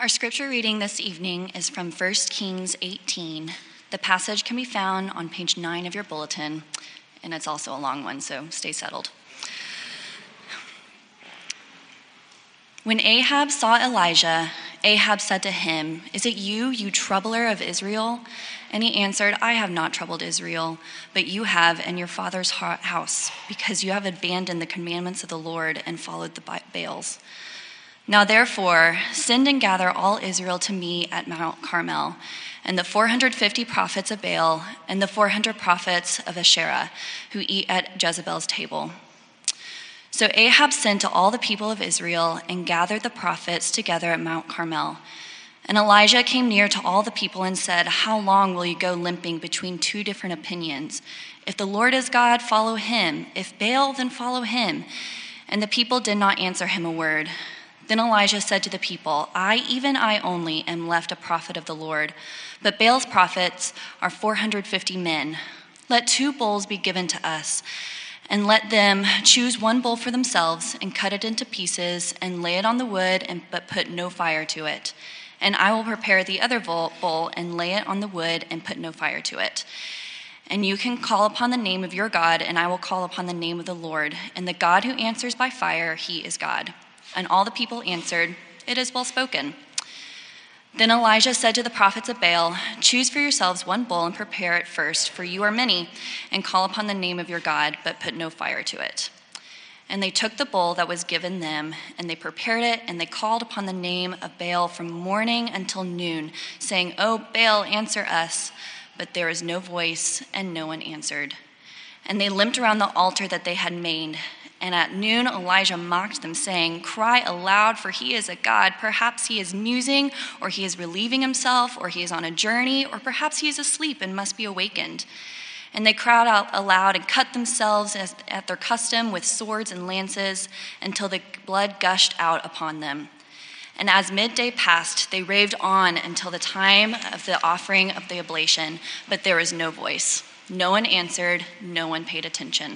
Our scripture reading this evening is from 1 Kings 18. The passage can be found on page 9 of your bulletin, and it's also a long one, so stay settled. When Ahab saw Elijah, Ahab said to him, "Is it you, you troubler of Israel?" And he answered, "I have not troubled Israel, but you have and your father's house, because you have abandoned the commandments of the Lord and followed the Baals. Now therefore, send and gather all Israel to me at Mount Carmel, and the 450 prophets of Baal and the 400 prophets of Asherah who eat at Jezebel's table." So Ahab sent to all the people of Israel and gathered the prophets together at Mount Carmel. And Elijah came near to all the people and said, "How long will you go limping between two different opinions? If the Lord is God, follow him. If Baal, then follow him." And the people did not answer him a word. Then Elijah said to the people, even I only, am left a prophet of the Lord, but Baal's prophets are 450 men. Let 2 bulls be given to us, and let them choose 1 bull for themselves and cut it into pieces and lay it on the wood, but put no fire to it. And I will prepare the other bull and lay it on the wood and put no fire to it. And you can call upon the name of your God, and I will call upon the name of the Lord. And the God who answers by fire, he is God. And all the people answered, "It is well spoken." Then Elijah said to the prophets of Baal, "Choose for yourselves 1 bull and prepare it first, for you are many, and call upon the name of your God, but put no fire to it." And they took the bull that was given them, and they prepared it, and they called upon the name of Baal from morning until noon, saying, "O Baal, answer us." But there was no voice, and no one answered. And they limped around the altar that they had made. And at noon Elijah mocked them, saying, "Cry aloud, for he is a god. Perhaps he is musing, or he is relieving himself, or he is on a journey, or perhaps he is asleep and must be awakened." And they cried out aloud and cut themselves at their custom with swords and lances until the blood gushed out upon them. And as midday passed, they raved on until the time of the offering of the oblation, but there was no voice. No one answered, no one paid attention.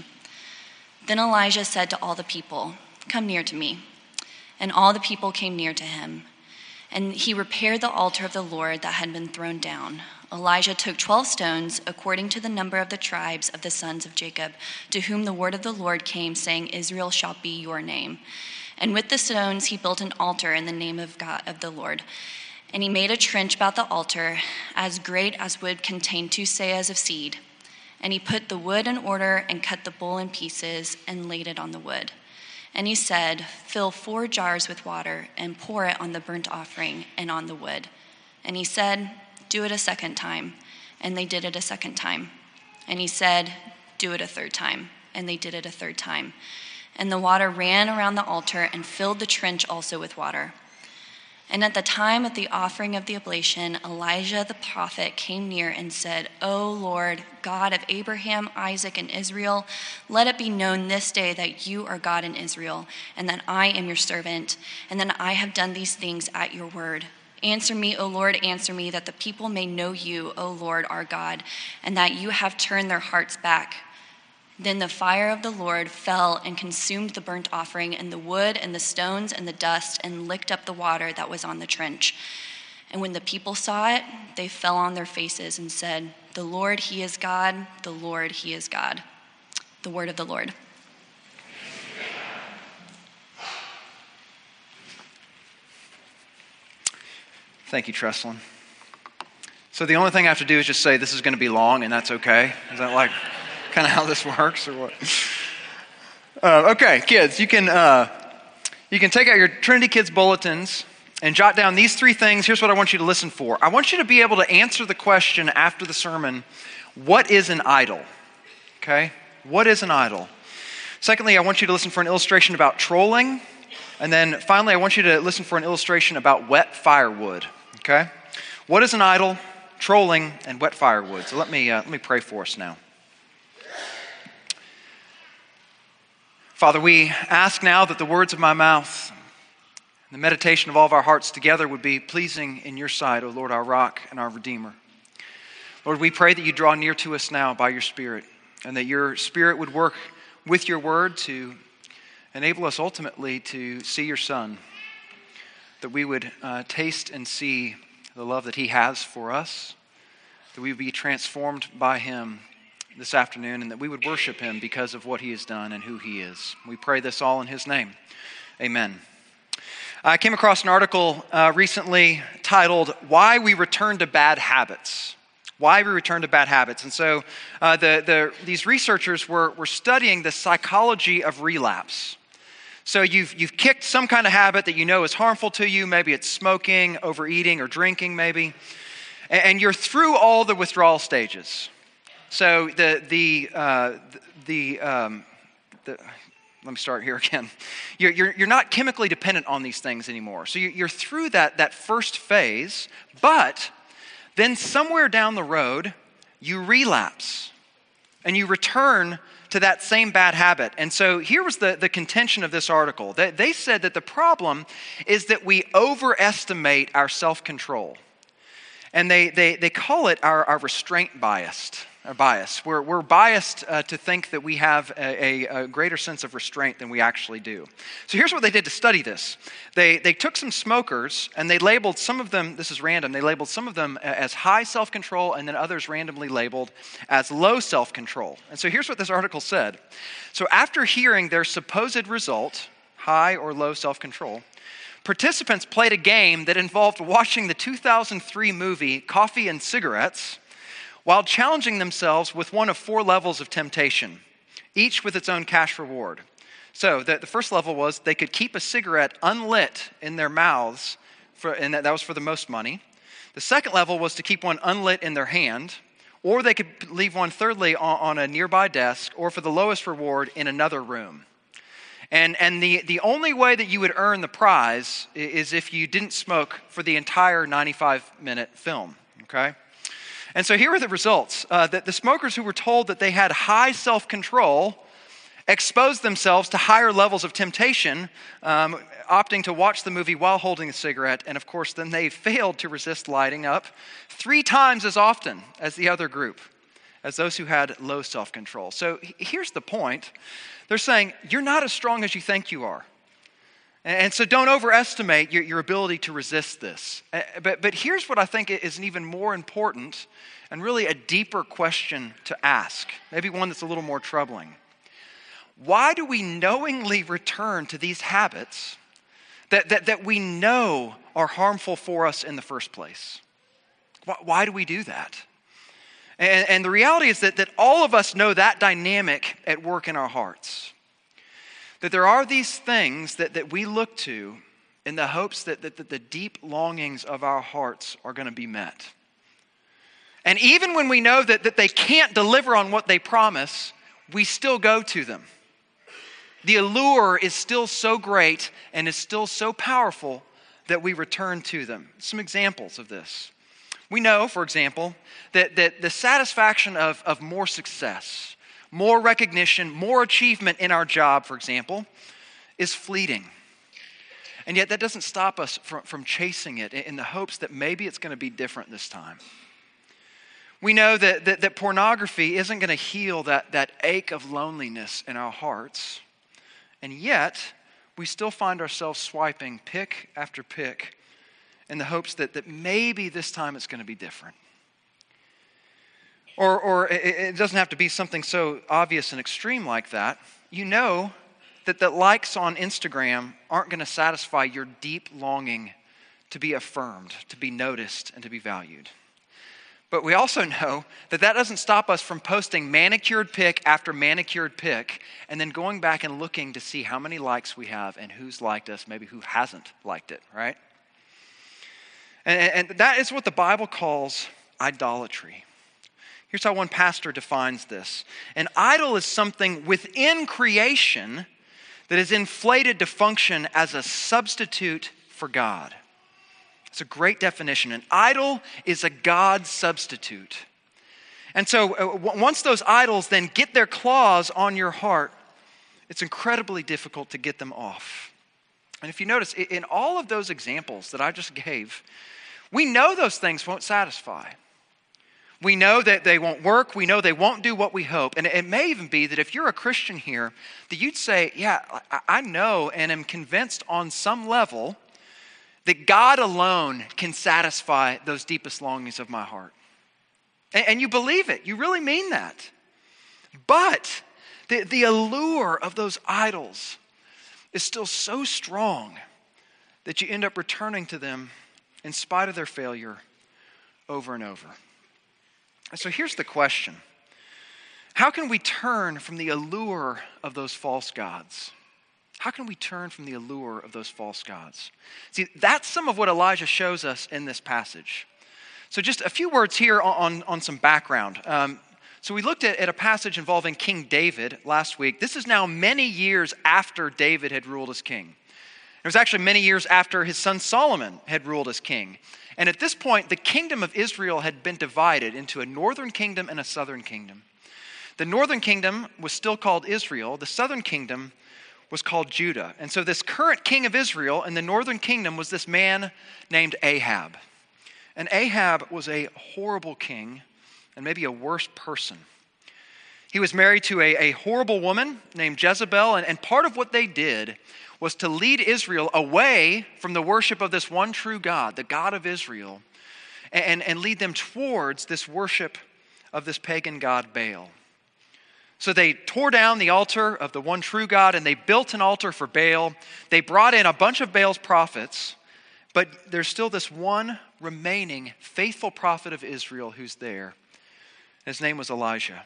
Then Elijah said to all the people, "Come near to me." And all the people came near to him. And he repaired the altar of the Lord that had been thrown down. Elijah took 12 stones, according to the number of the tribes of the sons of Jacob, to whom the word of the Lord came, saying, "Israel shall be your name." And with the stones he built an altar in the name of God, of the Lord. And he made a trench about the altar, as great as would contain 2 seahs of seed. And he put the wood in order and cut the bull in pieces and laid it on the wood. And he said, "Fill 4 jars with water and pour it on the burnt offering and on the wood." And he said, "Do it a second time." And they did it a second time. And he said, "Do it a third time." And they did it a third time. And the water ran around the altar and filled the trench also with water. And at the time of the offering of the oblation, Elijah the prophet came near and said, "O Lord, God of Abraham, Isaac, and Israel, let it be known this day that you are God in Israel, and that I am your servant, and that I have done these things at your word. Answer me, O Lord, answer me, that the people may know you, O Lord, our God, and that you have turned their hearts back." Then the fire of the Lord fell and consumed the burnt offering and the wood and the stones and the dust and licked up the water that was on the trench. And when the people saw it, they fell on their faces and said, "The Lord, he is God. The Lord, he is God." The word of the Lord. Thank you, Trestlin. So the only thing I have to do is just say this is going to be long, and that's okay? Is that like kind of how this works, or what? Okay, kids, you can take out your Trinity Kids bulletins and jot down these 3 things. Here's what I want you to listen for. I want you to be able to answer the question after the sermon, what is an idol? Okay? What is an idol? Secondly, I want you to listen for an illustration about trolling. And then finally, I want you to listen for an illustration about wet firewood. Okay? What is an idol, trolling, and wet firewood? So let me pray for us now. Father, we ask now that the words of my mouth and the meditation of all of our hearts together would be pleasing in your sight, O Lord, our rock and our Redeemer. Lord, we pray that you draw near to us now by your Spirit, and that your Spirit would work with your word to enable us ultimately to see your Son. that we would taste and see the love that he has for us, that we would be transformed by him this afternoon, and that we would worship him because of what he has done and who he is. We pray this all in his name. Amen. I came across an article recently titled, "Why We Return to Bad Habits." Why we return to bad habits. And so these researchers were studying the psychology of relapse. So you've kicked some kind of habit that you know is harmful to you. Maybe it's smoking, overeating, or drinking maybe. And you're through all the withdrawal stages. So let me start here again. You're not chemically dependent on these things anymore. So you're through that first phase, but then somewhere down the road, you relapse and you return to that same bad habit. And so here was the contention of this article. They said that the problem is that we overestimate our self-control. And they call it our restraint bias. We're biased to think that we have a greater sense of restraint than we actually do. So here's what they did to study this. They took some smokers and they labeled some of them, this is random, they labeled some of them as high self-control and then others randomly labeled as low self-control. And so here's what this article said. So after hearing their supposed result, high or low self-control, participants played a game that involved watching the 2003 movie Coffee and Cigarettes while challenging themselves with one of 4 levels of temptation, each with its own cash reward. So the first level was they could keep a cigarette unlit in their mouths, and that was for the most money. The second level was to keep one unlit in their hand, or they could leave one thirdly on a nearby desk, or for the lowest reward in another room. And the only way that you would earn the prize is if you didn't smoke for the entire 95-minute film, okay? And so here are the results. That the smokers who were told that they had high self-control exposed themselves to higher levels of temptation, opting to watch the movie while holding a cigarette. And of course, then they failed to resist lighting up 3 times as often as the other group, as those who had low self-control. So here's the point. They're saying, you're not as strong as you think you are. And so don't overestimate your ability to resist this. But here's what I think is an even more important and really a deeper question to ask. Maybe one that's a little more troubling. Why do we knowingly return to these habits that we know are harmful for us in the first place? Why do we do that? And the reality is that all of us know that dynamic at work in our hearts. That there are these things that we look to in the hopes that the deep longings of our hearts are going to be met. And even when we know that they can't deliver on what they promise, we still go to them. The allure is still so great and is still so powerful that we return to them. Some examples of this. We know, for example, that the satisfaction of more success, more recognition, more achievement in our job, for example, is fleeting. And yet that doesn't stop us from chasing it in the hopes that maybe it's going to be different this time. We know that pornography isn't going to heal that ache of loneliness in our hearts. And yet, we still find ourselves swiping pick after pick in the hopes that maybe this time it's going to be different. Or it doesn't have to be something so obvious and extreme like that. You know that the likes on Instagram aren't going to satisfy your deep longing to be affirmed, to be noticed, and to be valued. But we also know that doesn't stop us from posting manicured pic after manicured pic and then going back and looking to see how many likes we have and who's liked us, maybe who hasn't liked it, right? And that is what the Bible calls idolatry. Here's how one pastor defines this. An idol is something within creation that is inflated to function as a substitute for God. It's a great definition. An idol is a God substitute. And so once those idols then get their claws on your heart, it's incredibly difficult to get them off. And if you notice, in all of those examples that I just gave, we know those things won't satisfy. We know that they won't work. We know they won't do what we hope. And it may even be that if you're a Christian here, that you'd say, yeah, I know and am convinced on some level that God alone can satisfy those deepest longings of my heart. And you believe it. You really mean that. But the allure of those idols is still so strong that you end up returning to them in spite of their failure over and over. So here's the question. How can we turn from the allure of those false gods? How can we turn from the allure of those false gods? See, that's some of what Elijah shows us in this passage. So just a few words here on some background. So we looked at a passage involving King David last week. This is now many years after David had ruled as king. It was actually many years after his son Solomon had ruled as king. And at this point, the kingdom of Israel had been divided into a northern kingdom and a southern kingdom. The northern kingdom was still called Israel. The southern kingdom was called Judah. And so this current king of Israel in the northern kingdom was this man named Ahab. And Ahab was a horrible king and maybe a worse person. He was married to a horrible woman named Jezebel, and part of what they did was to lead Israel away from the worship of this one true God, the God of Israel, and lead them towards this worship of this pagan god Baal. So they tore down the altar of the one true God and they built an altar for Baal. They brought in a bunch of Baal's prophets, but there's still this one remaining faithful prophet of Israel who's there. His name was Elijah.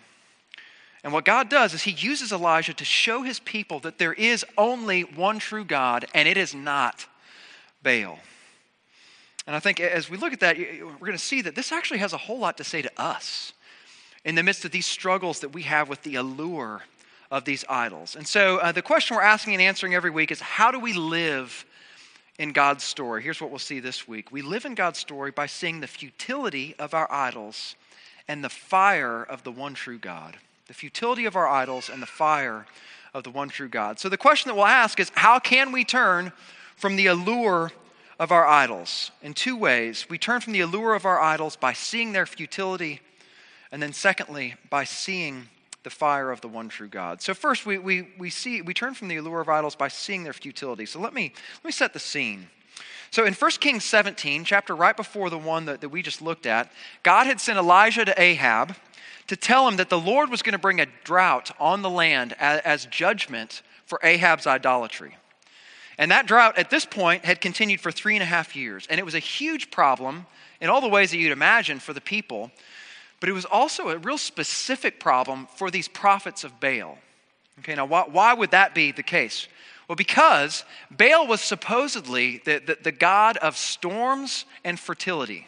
And what God does is he uses Elijah to show his people that there is only one true God, and it is not Baal. And I think as we look at that, we're going to see that this actually has a whole lot to say to us in the midst of these struggles that we have with the allure of these idols. And so the question we're asking and answering every week is, how do we live in God's story? Here's what we'll see this week. We live in God's story by seeing the futility of our idols and the fire of the one true God. The futility of our idols and the fire of the one true God. So the question that we'll ask is, how can we turn from the allure of our idols? In two ways. We turn from the allure of our idols by seeing their futility, and then secondly, by seeing the fire of the one true God. So first, we turn from the allure of idols by seeing their futility. So let me set the scene. So in 1 Kings 17, chapter right before the one that we just looked at, God had sent Elijah to Ahab to tell him that the Lord was going to bring a drought on the land as judgment for Ahab's idolatry. And that drought at this point had continued for 3.5 years. And it was a huge problem in all the ways that you'd imagine for the people. But it was also a real specific problem for these prophets of Baal. Okay, now why would that be the case? Well, because Baal was supposedly the god of storms and fertility.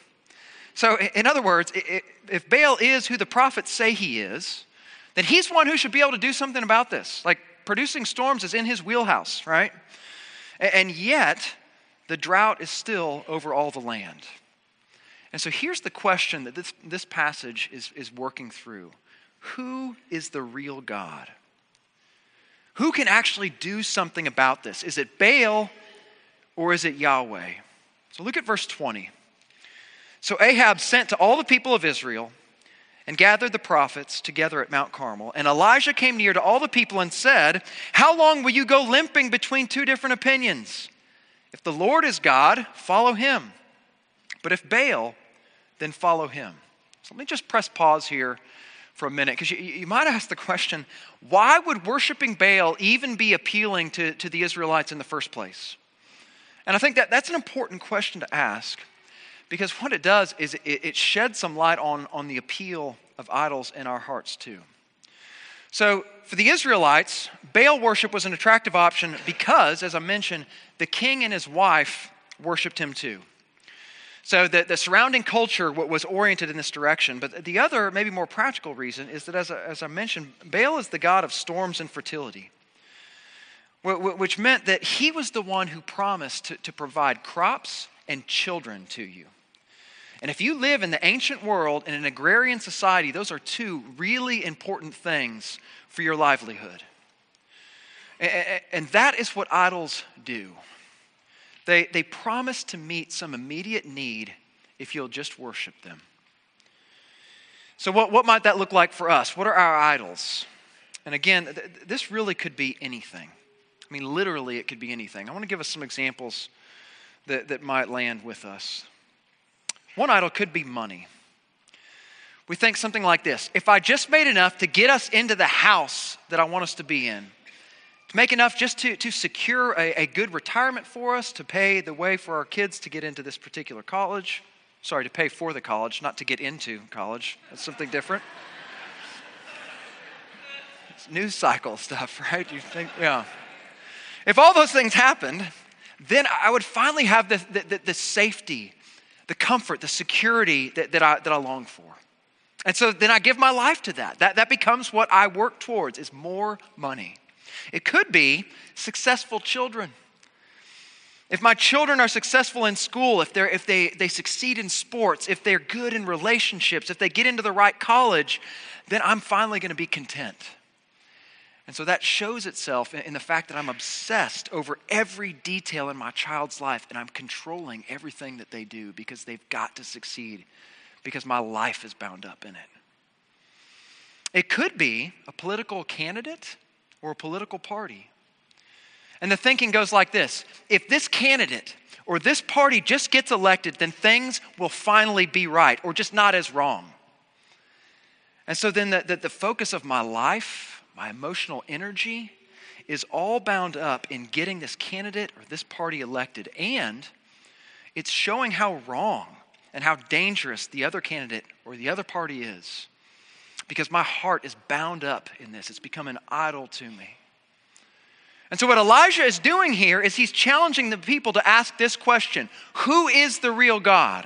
So in other words, if Baal is who the prophets say he is, then he's one who should be able to do something about this. Like producing storms is in his wheelhouse, right? And yet, the drought is still over all the land. And so here's the question that this passage is working through. Who is the real God? Who can actually do something about this? Is it Baal or is it Yahweh? So look at verse 20. So Ahab sent to all the people of Israel and gathered the prophets together at Mount Carmel. And Elijah came near to all the people and said, "How long will you go limping between two different opinions? If the Lord is God, follow him. But if Baal, then follow him." So let me just press pause here for a minute, because you might ask the question, why would worshiping Baal even be appealing to the Israelites in the first place? And I think that's an important question to ask, because what it does is it sheds some light on the appeal of idols in our hearts too. So for the Israelites, Baal worship was an attractive option because, as I mentioned, the king and his wife worshiped him too. So the surrounding culture was oriented in this direction. But the other, maybe more practical reason is that, as I mentioned, Baal is the god of storms and fertility, which meant that he was the one who promised to provide crops and children to you. And if you live in the ancient world in an agrarian society, those are two really important things for your livelihood. And that is what idols do. They promise to meet some immediate need if you'll just worship them. So what might that look like for us? What are our idols? And again, this really could be anything. I mean, literally it could be anything. I want to give us some examples that might land with us. One idol could be money. We think something like this: if I just made enough to get us into the house that I want us to be in, to make enough just to secure a good retirement for us, to pay the way for our kids to get into this particular college. Sorry, to pay for the college, not to get into college. That's something different. It's news cycle stuff, right? You think, yeah. If all those things happened, then I would finally have the safety, the comfort, the security that I long for. And so then I give my life to that. That becomes what I work towards, is more money. It could be successful children. If my children are successful in school, if they succeed in sports, if they're good in relationships, if they get into the right college, then I'm finally going to be content. And so that shows itself in the fact that I'm obsessed over every detail in my child's life, and I'm controlling everything that they do because they've got to succeed, because my life is bound up in it. It could be a political candidate or a political party. And the thinking goes like this: if this candidate or this party just gets elected, then things will finally be right, or just not as wrong. And so then the focus of my life, my emotional energy, is all bound up in getting this candidate or this party elected. And it's showing how wrong and how dangerous the other candidate or the other party is, because my heart is bound up in this. It's become an idol to me. And so what Elijah is doing here is he's challenging the people to ask this question: who is the real God?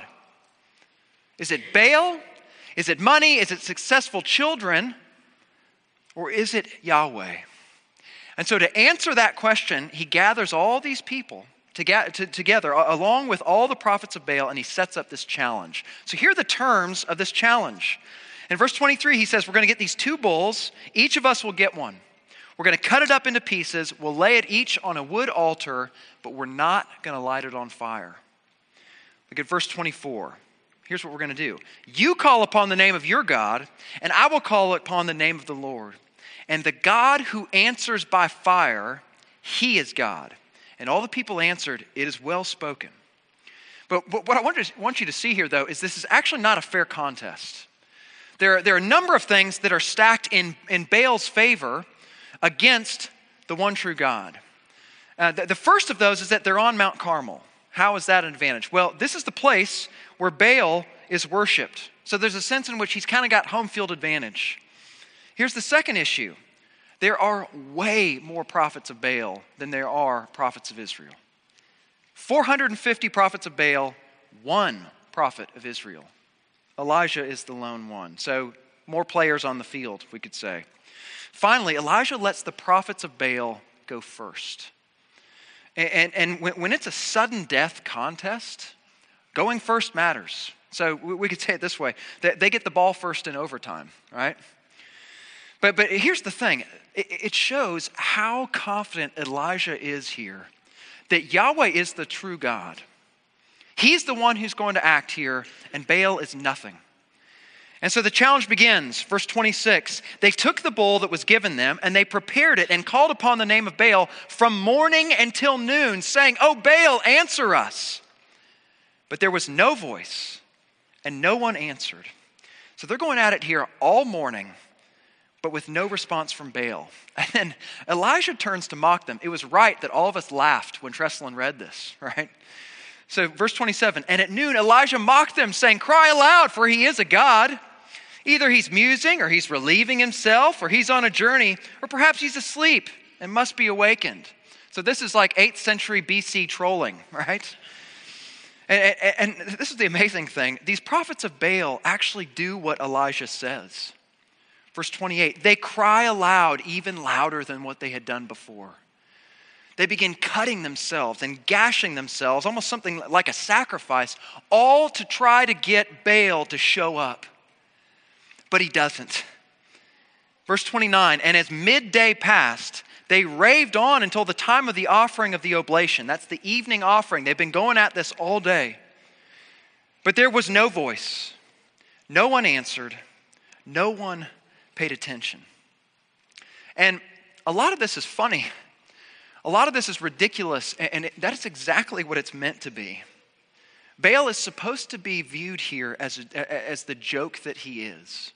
Is it Baal? Is it money? Is it successful children? Or is it Yahweh? And so to answer that question, he gathers all these people together along with all the prophets of Baal, and he sets up this challenge. So here are the terms of this challenge. In verse 23, he says, we're going to get these 2 bulls. Each of us will get one. We're going to cut it up into pieces. We'll lay it each on a wood altar, but we're not going to light it on fire. Look at verse 24. Here's what we're going to do. You call upon the name of your God, and I will call upon the name of the Lord. And the God who answers by fire, he is God. And all the people answered, it is well spoken. But what I want you to see here, though, is this is actually not a fair contest. There are a number of things that are stacked in Baal's favor against the one true God. The first of those is that they're on Mount Carmel. How is that an advantage? Well, this is the place where Baal is worshipped. So there's a sense in which he's kind of got home field advantage. Here's the second issue. There are way more prophets of Baal than there are prophets of Israel. 450 prophets of Baal, 1 prophet of Israel. Elijah is the lone one. So more players on the field, we could say. Finally, Elijah lets the prophets of Baal go first. And when it's a sudden death contest, going first matters. So we could say it this way: they get the ball first in overtime, right? But here's the thing. It shows how confident Elijah is here that Yahweh is the true God. He's the one who's going to act here, and Baal is nothing. And so the challenge begins. Verse 26, they took the bull that was given them, and they prepared it and called upon the name of Baal from morning until noon, saying, "Oh, Baal, answer us." But there was no voice, and no one answered. So they're going at it here all morning, but with no response from Baal. And then Elijah turns to mock them. It was right that all of us laughed when Tresselin read this, right? So verse 27, and at noon Elijah mocked them, saying, "Cry aloud, for he is a god. Either he's musing, or he's relieving himself, or he's on a journey, or perhaps he's asleep and must be awakened." So this is like 8th century BC trolling, right? And this is the amazing thing. These prophets of Baal actually do what Elijah says. Verse 28, they cry aloud, even louder than what they had done before. They begin cutting themselves and gashing themselves, almost something like a sacrifice, all to try to get Baal to show up. But he doesn't. Verse 29, and as midday passed, they raved on until the time of the offering of the oblation. That's the evening offering. They've been going at this all day. But there was no voice. No one answered. No one paid attention. And a lot of this is funny. A lot of this is ridiculous, and that is exactly what it's meant to be. Baal is supposed to be viewed here as the joke that he is.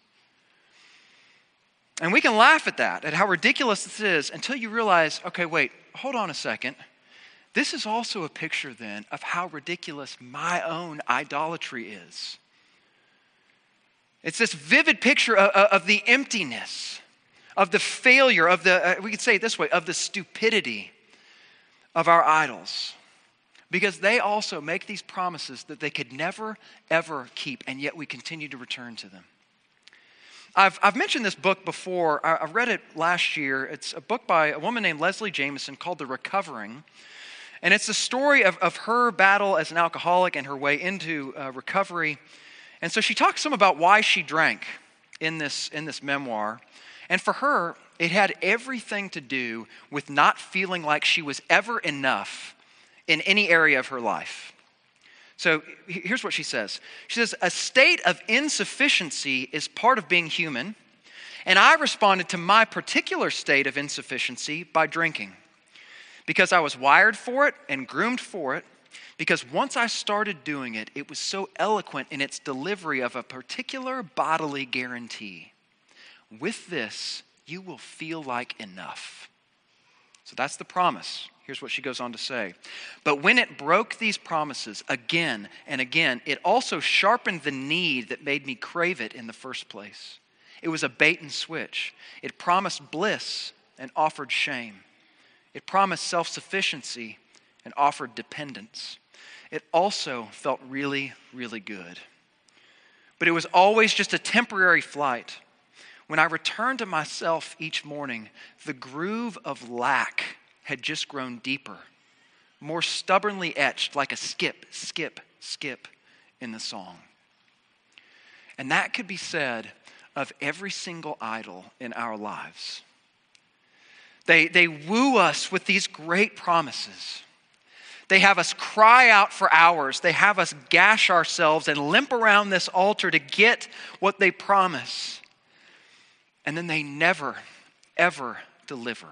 And we can laugh at that, at how ridiculous this is, until you realize, okay, wait, hold on a second. This is also a picture then of how ridiculous my own idolatry is. It's this vivid picture of the emptiness, of the failure, of the, we could say it this way, of the stupidity of our idols. Because they also make these promises that they could never, ever keep, and yet we continue to return to them. I've mentioned this book before. I read it last year. It's a book by a woman named Leslie Jamison called The Recovering. And it's the story of her battle as an alcoholic and her way into recovery. And so she talks some about why she drank in this memoir. And for her, it had everything to do with not feeling like she was ever enough in any area of her life. So here's what she says. She says, a state of insufficiency is part of being human, and I responded to my particular state of insufficiency by drinking. Because I was wired for it and groomed for it, because once I started doing it, it was so eloquent in its delivery of a particular bodily guarantee. With this, you will feel like enough. So that's the promise. Here's what she goes on to say. But when it broke these promises again and again, it also sharpened the need that made me crave it in the first place. It was a bait and switch. It promised bliss and offered shame. It promised self-sufficiency and offered dependence. It also felt really, really good. But it was always just a temporary flight. When I returned to myself each morning, the groove of lack had just grown deeper, more stubbornly etched like a skip, skip, skip in the song. And that could be said of every single idol in our lives. They woo us with these great promises. They have us cry out for hours. They have us gash ourselves and limp around this altar to get what they promise. And then they never, ever deliver.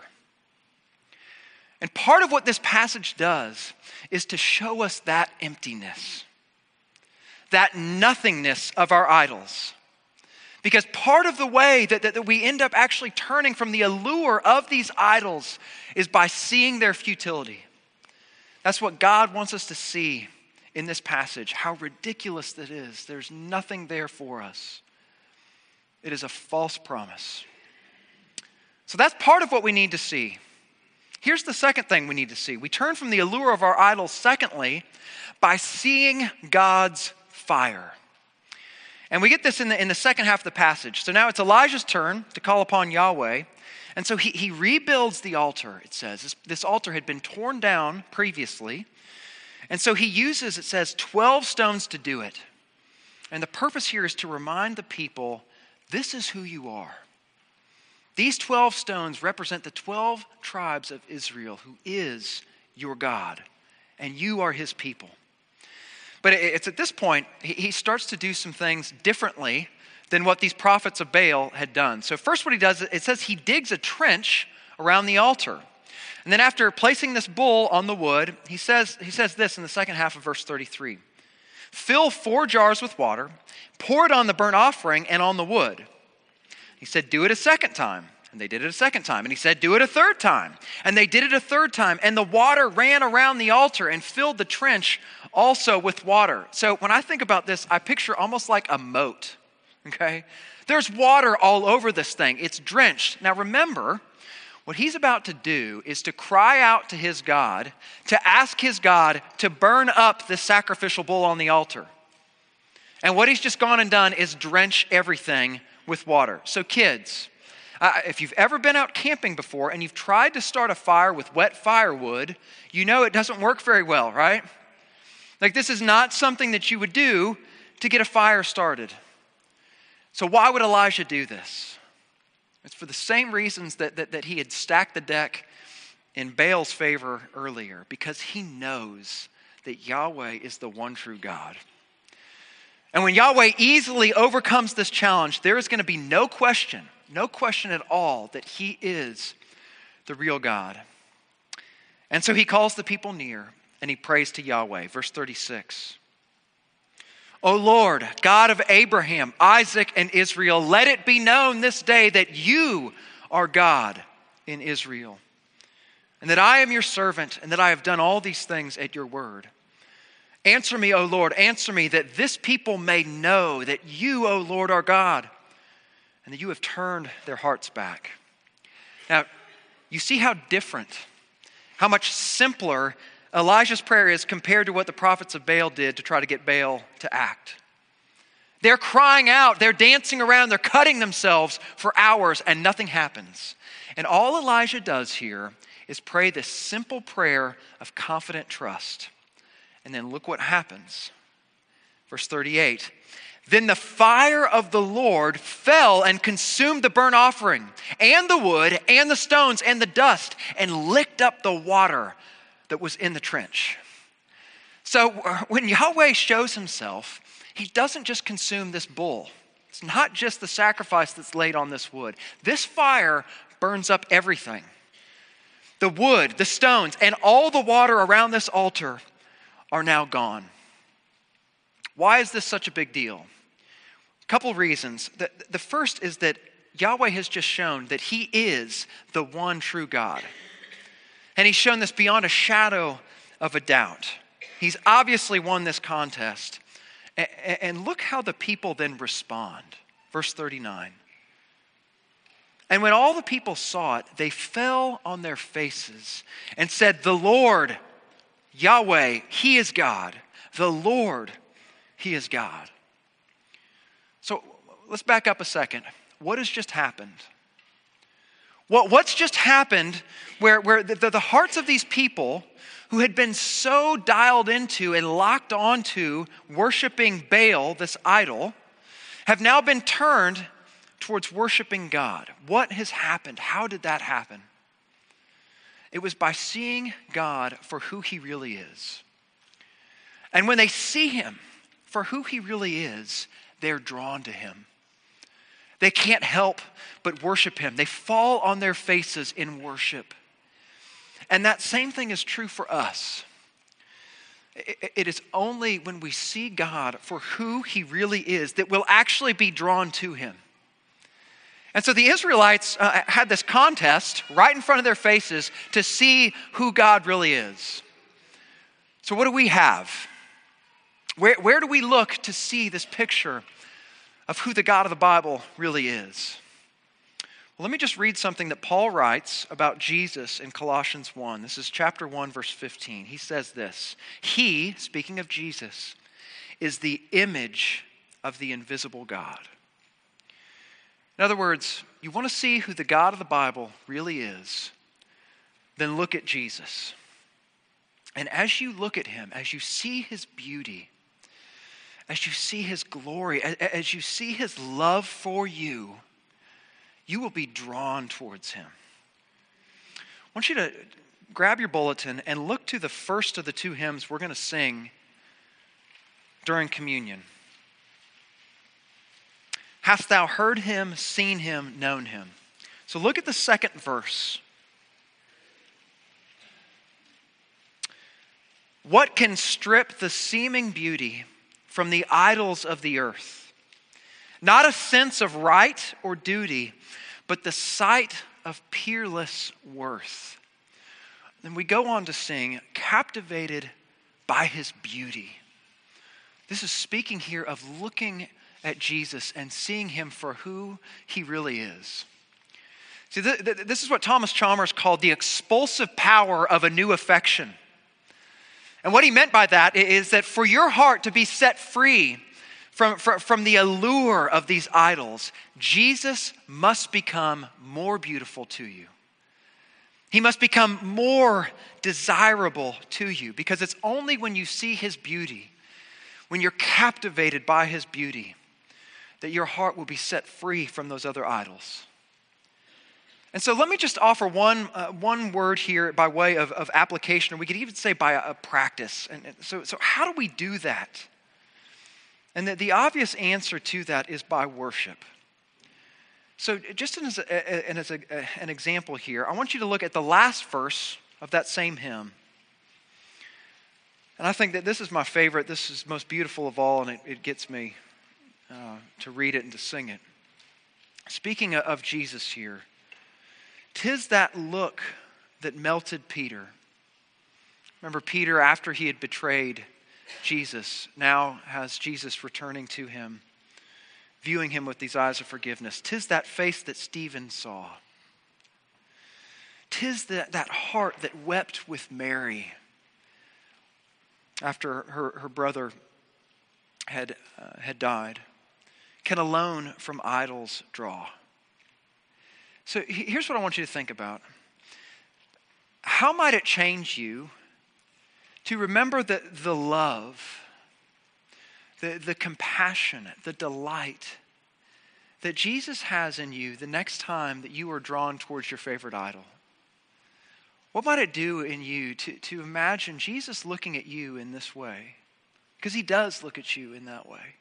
And part of what this passage does is to show us that emptiness, that nothingness of our idols. Because part of the way that we end up actually turning from the allure of these idols is by seeing their futility. That's what God wants us to see in this passage, how ridiculous that is. There's nothing there for us. It is a false promise. So that's part of what we need to see. Here's the second thing we need to see. We turn from the allure of our idols, secondly, by seeing God's fire. And we get this in the second half of the passage. So now it's Elijah's turn to call upon Yahweh. And so he rebuilds the altar, it says. This altar had been torn down previously. And so he uses, it says, 12 stones to do it. And the purpose here is to remind the people, this is who you are. These 12 stones represent the 12 tribes of Israel, who is your God, and you are his people. But it's at this point, he starts to do some things differently than what these prophets of Baal had done. So first what he does, it says he digs a trench around the altar. And then after placing this bull on the wood, he says this in the second half of verse 33. Fill 4 jars with water, pour it on the burnt offering and on the wood. He said, do it a second time. And they did it a second time. And he said, do it a third time. And they did it a third time. And the water ran around the altar and filled the trench also with water. So when I think about this, I picture almost like a moat. Okay? There's water all over this thing. It's drenched. Now remember, what he's about to do is to cry out to his God, to ask his God to burn up this sacrificial bull on the altar. And what he's just gone and done is drench everything with water. So kids, if you've ever been out camping before and you've tried to start a fire with wet firewood, you know it doesn't work very well, right? Like this is not something that you would do to get a fire started. So why would Elijah do this? It's for the same reasons that he had stacked the deck in Baal's favor earlier, because he knows that Yahweh is the one true God. And when Yahweh easily overcomes this challenge, there is going to be no question at all that he is the real God. And so he calls the people near and he prays to Yahweh. Verse 36. O Lord, God of Abraham, Isaac, and Israel, let it be known this day that you are God in Israel, and that I am your servant, and that I have done all these things at your word. Answer me, O Lord, answer me, that this people may know that you, O Lord, are God, and that you have turned their hearts back. Now, you see how different, how much simpler Elijah's prayer is compared to what the prophets of Baal did to try to get Baal to act. They're crying out, they're dancing around, they're cutting themselves for hours, and nothing happens. And all Elijah does here is pray this simple prayer of confident trust. And then look what happens. Verse 38. Then the fire of the Lord fell and consumed the burnt offering, and the wood, and the stones, and the dust, and licked up the water that was in the trench. So when Yahweh shows himself, he doesn't just consume this bull. It's not just the sacrifice that's laid on this wood. This fire burns up everything. The wood, the stones, and all the water around this altar are now gone. Why is this such a big deal? A couple reasons. The first is that Yahweh has just shown that he is the one true God. And he's shown this beyond a shadow of a doubt. He's obviously won this contest. And look how the people then respond. Verse 39. And when all the people saw it, they fell on their faces and said, the Lord, Yahweh, he is God. The Lord, he is God. So let's back up a second. What has just happened? What's just happened where the hearts of these people who had been so dialed into and locked onto worshiping Baal, this idol, have now been turned towards worshiping God. What has happened? How did that happen? It was by seeing God for who he really is. And when they see him for who he really is, they're drawn to him. They can't help but worship him. They fall on their faces in worship. And that same thing is true for us. It is only when we see God for who he really is that we'll actually be drawn to him. And so the Israelites had this contest right in front of their faces to see who God really is. So what do we have? Where do we look to see this picture of who the God of the Bible really is? Well, let me just read something that Paul writes about Jesus in Colossians 1. This is chapter 1, verse 15. He says this: he, speaking of Jesus, is the image of the invisible God. In other words, you want to see who the God of the Bible really is, then look at Jesus. And as you look at him, as you see his beauty, as you see his glory, as you see his love for you, you will be drawn towards him. I want you to grab your bulletin and look to the first of the two hymns we're going to sing during communion. Hast thou heard him, seen him, known him? So look at the second verse. What can strip the seeming beauty from the idols of the earth? Not a sense of right or duty, but the sight of peerless worth. Then we go on to sing, captivated by his beauty. This is speaking here of looking at Jesus and seeing him for who he really is. See, this is what Thomas Chalmers called the expulsive power of a new affection. And what he meant by that is that for your heart to be set free from the allure of these idols, Jesus must become more beautiful to you. He must become more desirable to you, because it's only when you see his beauty, when you're captivated by his beauty, that your heart will be set free from those other idols. And so let me just offer one word here by way of application, or we could even say by a practice. And so how do we do that? And the obvious answer to that is by worship. So just as an example here, I want you to look at the last verse of that same hymn. And I think that this is my favorite. This is most beautiful of all, and it gets me to read it and to sing it. Speaking of Jesus here, 'tis that look that melted Peter. Remember, Peter, after he had betrayed Jesus, now has Jesus returning to him, viewing him with these eyes of forgiveness. 'Tis that face that Stephen saw. 'Tis that heart that wept with Mary after her brother had died. Can alone from idols draw. So here's what I want you to think about. How might it change you to remember the love, the compassion, the delight that Jesus has in you the next time that you are drawn towards your favorite idol? What might it do in you to imagine Jesus looking at you in this way? Because he does look at you in that way.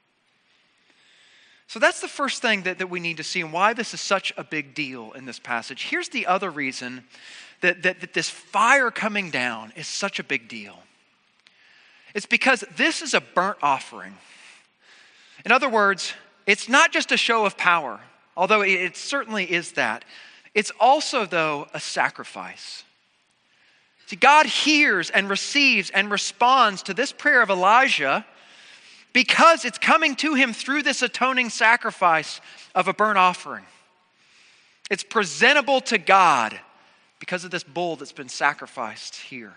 So that's the first thing that we need to see and why this is such a big deal in this passage. Here's the other reason that this fire coming down is such a big deal. It's because this is a burnt offering. In other words, it's not just a show of power, although it certainly is that. It's also, though, a sacrifice. See, God hears and receives and responds to this prayer of Elijah because it's coming to him through this atoning sacrifice of a burnt offering. It's presentable to God because of this bull that's been sacrificed here.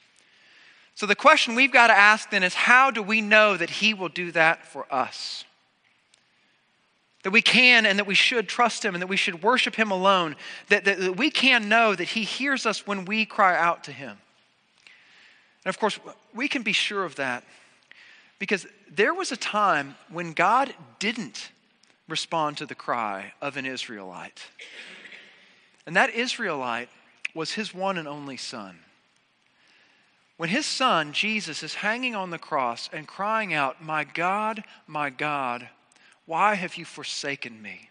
So the question we've got to ask then is, how do we know that he will do that for us? That we can and that we should trust him and that we should worship him alone. That we can know that he hears us when we cry out to him. And of course, we can be sure of that because there was a time when God didn't respond to the cry of an Israelite. And that Israelite was his one and only son. When his son, Jesus, is hanging on the cross and crying out, my God, why have you forsaken me?"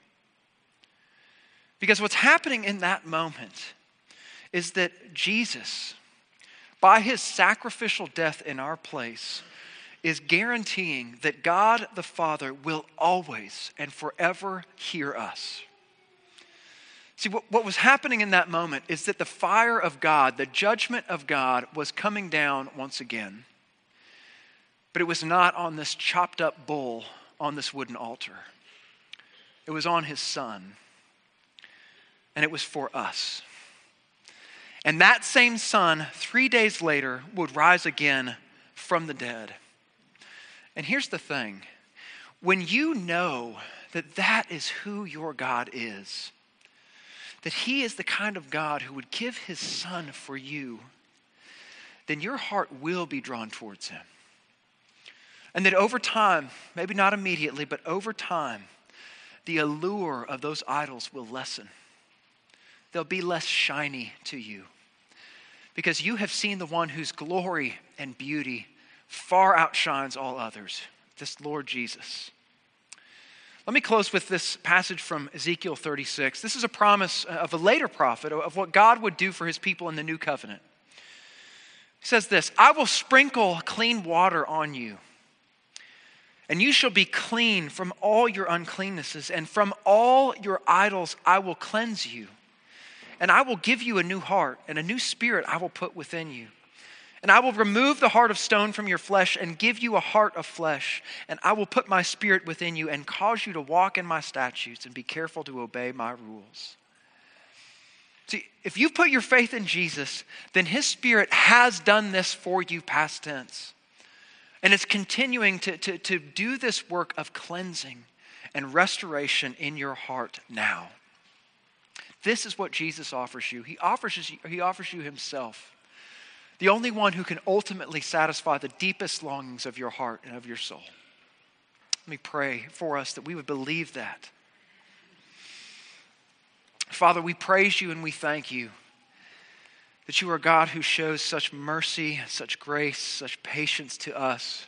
Because what's happening in that moment is that Jesus, by his sacrificial death in our place, is guaranteeing that God the Father will always and forever hear us. See, what was happening in that moment is that the fire of God, the judgment of God, was coming down once again. But it was not on this chopped up bull on this wooden altar. It was on his son. And it was for us. And that same son, 3 days later, would rise again from the dead. And here's the thing. When you know that that is who your God is, that he is the kind of God who would give his son for you, then your heart will be drawn towards him. And that over time, maybe not immediately, but over time, the allure of those idols will lessen. They'll be less shiny to you because you have seen the one whose glory and beauty far outshines all others, this Lord Jesus. Let me close with this passage from Ezekiel 36. This is a promise of a later prophet of what God would do for his people in the new covenant. He says this, "I will sprinkle clean water on you, and you shall be clean from all your uncleannesses, and from all your idols I will cleanse you. And I will give you a new heart, and a new spirit I will put within you. And I will remove the heart of stone from your flesh and give you a heart of flesh. And I will put my spirit within you and cause you to walk in my statutes and be careful to obey my rules." See, if you put your faith in Jesus, then his spirit has done this for you past tense. And it's continuing to do this work of cleansing and restoration in your heart now. This is what Jesus offers you. He offers you himself. The only one who can ultimately satisfy the deepest longings of your heart and of your soul. Let me pray for us that we would believe that. Father, we praise you and we thank you that you are a God who shows such mercy, such grace, such patience to us.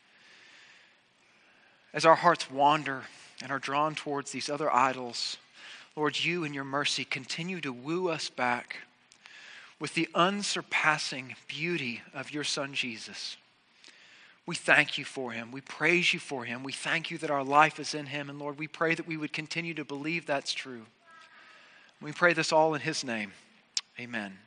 As our hearts wander and are drawn towards these other idols, Lord, you in your mercy continue to woo us back with the unsurpassing beauty of your Son, Jesus. We thank you for him. We praise you for him. We thank you that our life is in him. And Lord, we pray that we would continue to believe that's true. We pray this all in his name. Amen.